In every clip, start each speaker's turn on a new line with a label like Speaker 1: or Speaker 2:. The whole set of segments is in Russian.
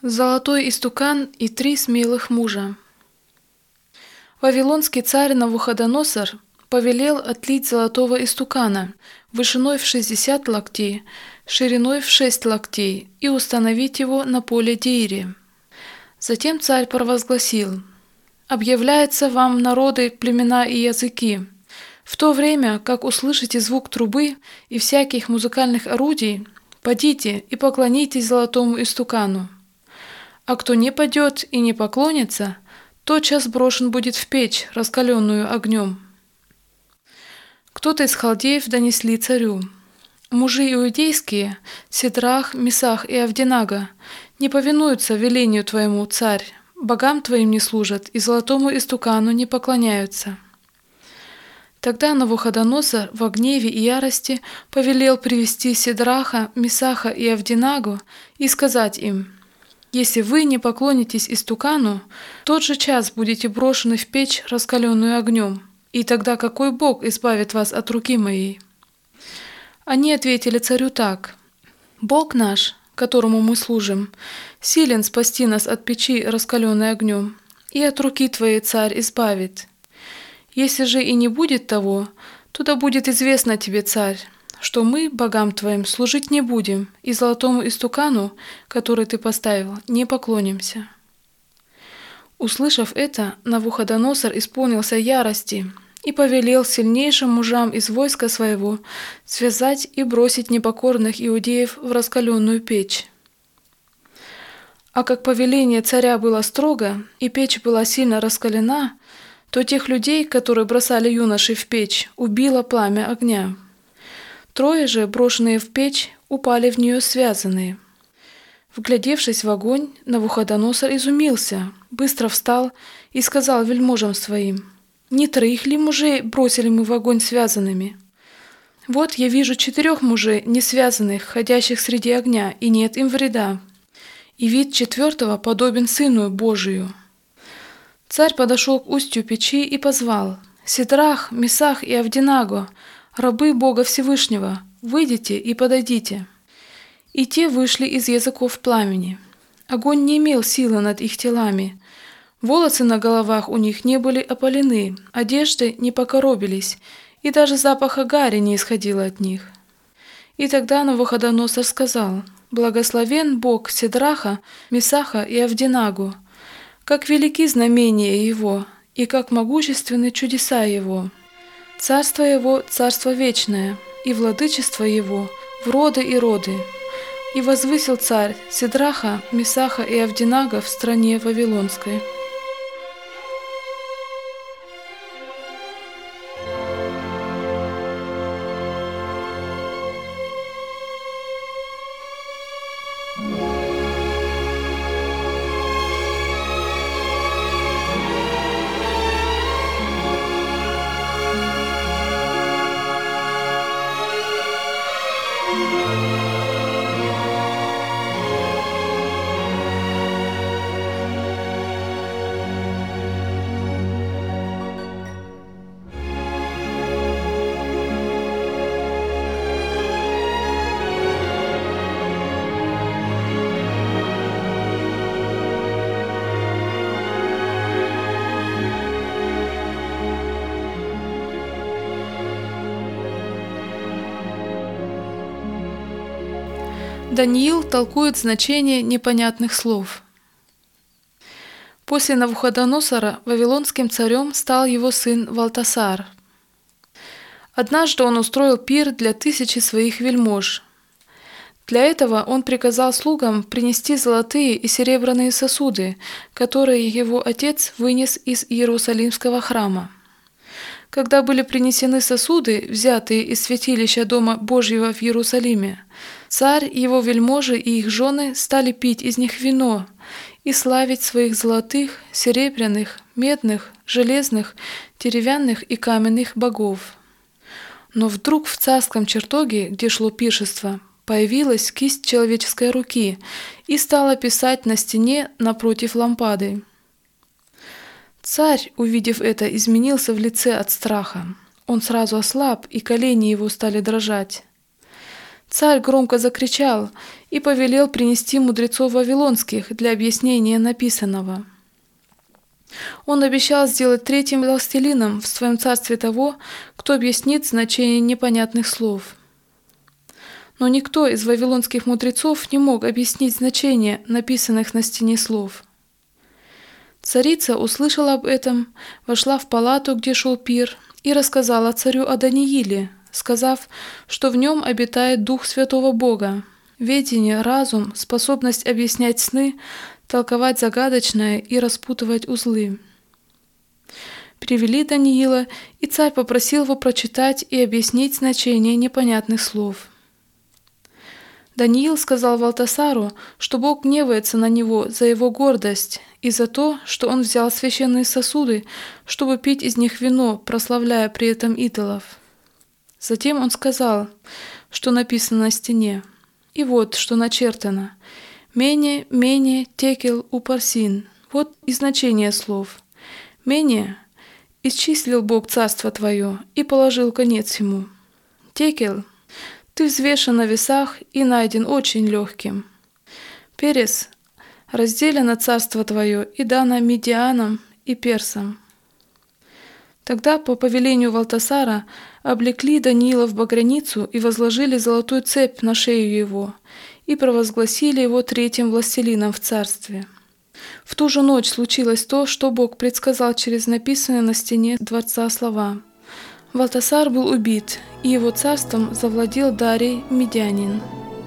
Speaker 1: Золотой истукан и 3 смелых мужа. Вавилонский царь Навуходоносор повелел отлить золотого истукана вышиной в 60 локтей, шириной в 6 локтей и установить его на поле Деире. Затем царь провозгласил: «Объявляется вам, народы, племена и языки, в то время, как услышите звук трубы и всяких музыкальных орудий, подите и поклонитесь золотому истукану. А кто не падет и не поклонится, тотчас брошен будет в печь, раскаленную огнем». Кто-то из халдеев донесли царю: «Мужи иудейские, Сидрах, Месах и Авденаго, не повинуются велению твоему, царь, богам твоим не служат и золотому истукану не поклоняются». Тогда Навуходоносор во гневе и ярости повелел привести Сидраха, Месаха и Авденаго и сказать им: «Если вы не поклонитесь истукану, в тот же час будете брошены в печь, раскаленную огнем, и тогда какой Бог избавит вас от руки моей?» Они ответили царю так: «Бог наш, которому мы служим, силен спасти нас от печи, раскаленной огнем, и от руки твоей, царь, избавит. Если же и не будет того, то да будет известно тебе, царь, что мы, богам твоим, служить не будем, и золотому истукану, который ты поставил, не поклонимся». Услышав это, Навуходоносор исполнился ярости и повелел сильнейшим мужам из войска своего связать и бросить непокорных иудеев в раскаленную печь. А как повеление царя было строго, и печь была сильно раскалена, то тех людей, которые бросали юношей в печь, убило пламя огня. 3 же, брошенные в печь, упали в нее связанные. Вглядевшись в огонь, Навуходоносор изумился, быстро встал и сказал вельможам своим: «Не 3 ли мужей бросили мы в огонь связанными? Вот я вижу 4 мужей, не связанных, ходящих среди огня, и нет им вреда. И вид 4 подобен Сыну Божию». Царь подошел к устью печи и позвал: «Сидрах, Месах и Авденаго, рабы Бога Всевышнего, выйдите и подойдите». И те вышли из языков пламени. Огонь не имел силы над их телами. Волосы на головах у них не были опалены, одежды не покоробились, и даже запаха гари не исходило от них. И тогда Навуходоносор сказал: «Благословен Бог Сидраха, Месаха и Авденаго, как велики знамения Его, и как могущественны чудеса Его. Царство Его – царство вечное, и владычество Его – в роды и роды. И возвысил царь Сидраха, Месаха и Авденаго в стране Вавилонской». Даниил толкует значение непонятных слов. После Навуходоносора вавилонским царем стал его сын Валтасар. Однажды он устроил пир для 1000 своих вельмож. Для этого он приказал слугам принести золотые и серебряные сосуды, которые его отец вынес из Иерусалимского храма. Когда были принесены сосуды, взятые из святилища Дома Божьего в Иерусалиме, царь, его вельможи и их жены стали пить из них вино и славить своих золотых, серебряных, медных, железных, деревянных и каменных богов. Но вдруг в царском чертоге, где шло пиршество, появилась кисть человеческой руки и стала писать на стене напротив лампады. Царь, увидев это, изменился в лице от страха. Он сразу ослаб, и колени его стали дрожать. Царь громко закричал и повелел принести мудрецов вавилонских для объяснения написанного. Он обещал сделать третьим властелином в своем царстве того, кто объяснит значение непонятных слов. Но никто из вавилонских мудрецов не мог объяснить значение написанных на стене слов. Царица услышала об этом, вошла в палату, где шел пир, и рассказала царю о Данииле, сказав, что в нем обитает Дух Святого Бога, ведение, разум, способность объяснять сны, толковать загадочное и распутывать узлы. Привели Даниила, и царь попросил его прочитать и объяснить значение непонятных слов. Даниил сказал Валтасару, что Бог гневается на него за его гордость и за то, что он взял священные сосуды, чтобы пить из них вино, прославляя при этом идолов. Затем он сказал, что написано на стене. И вот, что начертано: «Мене, мене, текел, упарсин». Вот и значение слов. «Мене» — исчислил Бог царство твое и положил конец ему. «Текел» — ты взвешен на весах и найден очень легким. «Перес» — разделено царство твое и дано Медианам и Персам. Тогда по повелению Валтасара облекли Даниила в багряницу и возложили золотую цепь на шею его, и провозгласили его третьим властелином в царстве. В ту же ночь случилось то, что Бог предсказал через написанные на стене дворца слова. Валтасар был убит, и его царством завладел Дарий Медянин.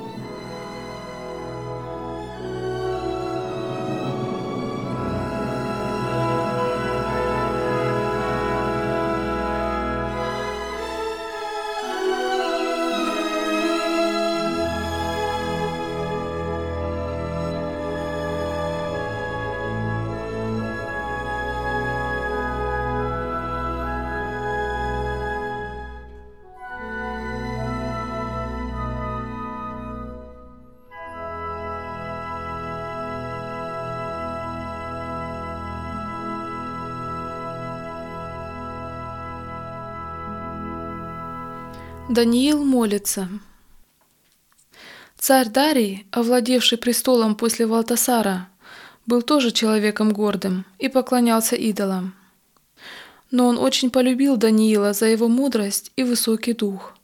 Speaker 1: Даниил молится. Царь Дарий, овладевший престолом после Валтасара, был тоже человеком гордым и поклонялся идолам. Но он очень полюбил Даниила за его мудрость и высокий дух.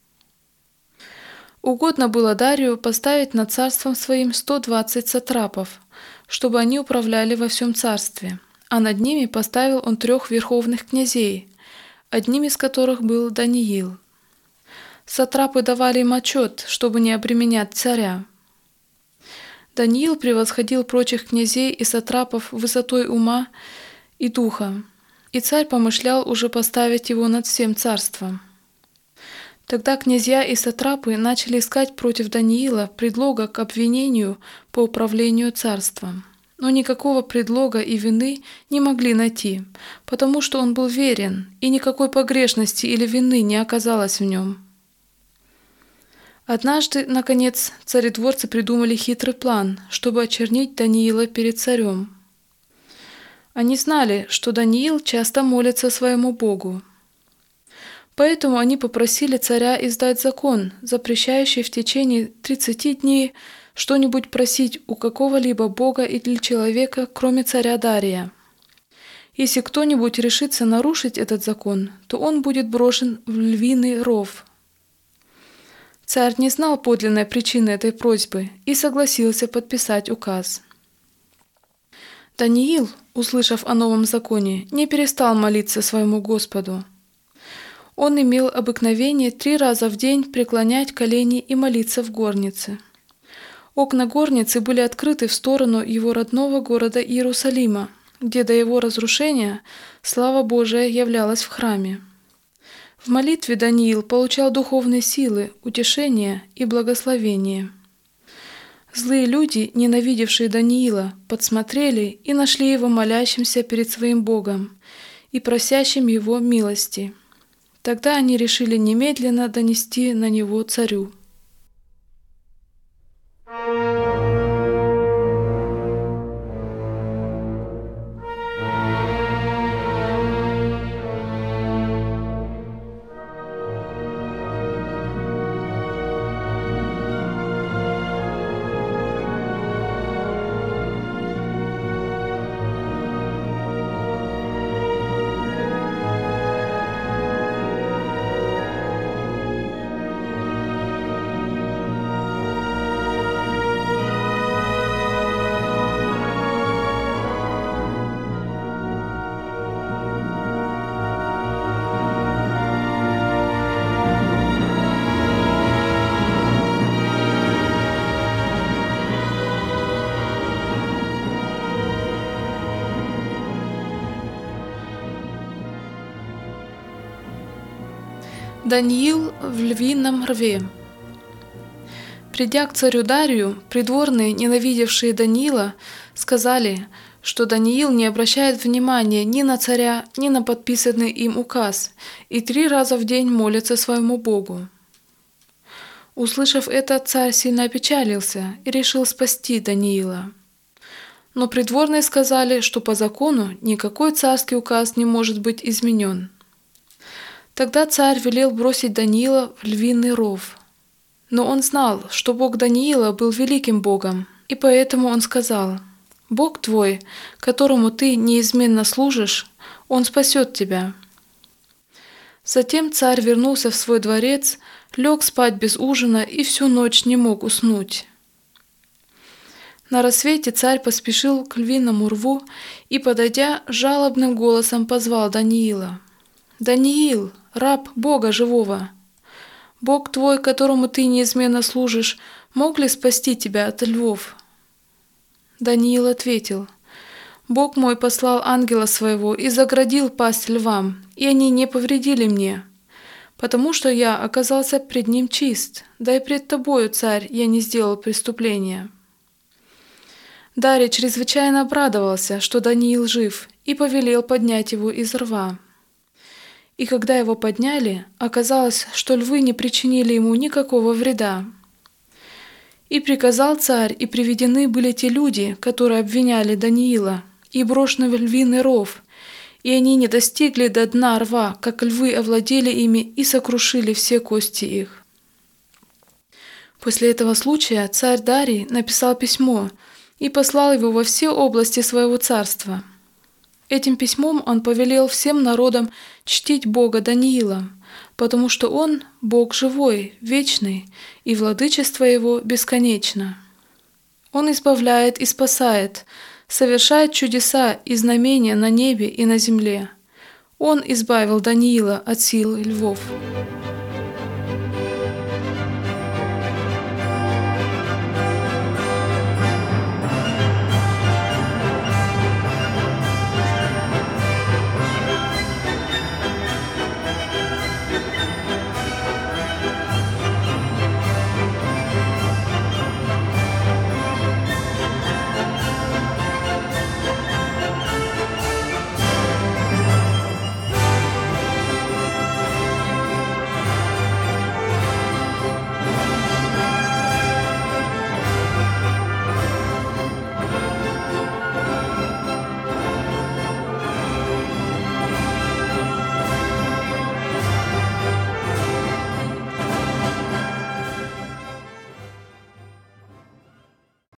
Speaker 1: Угодно было Дарию поставить над царством своим 120 сатрапов, чтобы они управляли во всем царстве, а над ними поставил он 3 верховных князей, одним из которых был Даниил. Сатрапы давали им отчет, чтобы не обременять царя. Даниил превосходил прочих князей и сатрапов высотой ума и духа, и царь помышлял уже поставить его над всем царством. Тогда князья и сатрапы начали искать против Даниила предлога к обвинению по управлению царством. Но никакого предлога и вины не могли найти, потому что он был верен, и никакой погрешности или вины не оказалось в нем. Однажды, наконец, царедворцы придумали хитрый план, чтобы очернить Даниила перед царем. Они знали, что Даниил часто молится своему Богу. Поэтому они попросили царя издать закон, запрещающий в течение 30 дней что-нибудь просить у какого-либо бога или человека, кроме царя Дария. Если кто-нибудь решится нарушить этот закон, то он будет брошен в львиный ров. Царь не знал подлинной причины этой просьбы и согласился подписать указ. Даниил, услышав о новом законе, не перестал молиться своему Господу. Он имел обыкновение 3 раза в день преклонять колени и молиться в горнице. Окна горницы были открыты в сторону его родного города Иерусалима, где до его разрушения слава Божия являлась в храме. В молитве Даниил получал духовные силы, утешение и благословение. Злые люди, ненавидевшие Даниила, подсмотрели и нашли его молящимся перед своим Богом и просящим его милости. Тогда они решили немедленно донести на него царю. Даниил в львином рве. Придя к царю Дарию, придворные, ненавидевшие Даниила, сказали, что Даниил не обращает внимания ни на царя, ни на подписанный им указ, и 3 раза в день молится своему Богу. Услышав это, царь сильно опечалился и решил спасти Даниила. Но придворные сказали, что по закону никакой царский указ не может быть изменен. Тогда царь велел бросить Даниила в львиный ров. Но он знал, что Бог Даниила был великим Богом, и поэтому он сказал: «Бог твой, которому ты неизменно служишь, Он спасет тебя». Затем царь вернулся в свой дворец, лег спать без ужина и всю ночь не мог уснуть. На рассвете царь поспешил к львиному рву и, подойдя, жалобным голосом позвал Даниила: «Даниил, раб Бога живого! Бог твой, которому ты неизменно служишь, мог ли спасти тебя от львов?» Даниил ответил: «Бог мой послал ангела своего и заградил пасть львам, и они не повредили мне, потому что я оказался пред ним чист, да и пред тобою, царь, я не сделал преступления». Дарий чрезвычайно обрадовался, что Даниил жив, и повелел поднять его из рва. И когда его подняли, оказалось, что львы не причинили ему никакого вреда. И приказал царь, и приведены были те люди, которые обвиняли Даниила, и брошены в львиный ров, и они не достигли до дна рва, как львы овладели ими и сокрушили все кости их. После этого случая царь Дарий написал письмо и послал его во все области своего царства. Этим письмом он повелел всем народам чтить Бога Даниила, потому что Он – Бог живой, вечный, и владычество Его бесконечно. Он избавляет и спасает, совершает чудеса и знамения на небе и на земле. Он избавил Даниила от сил львов.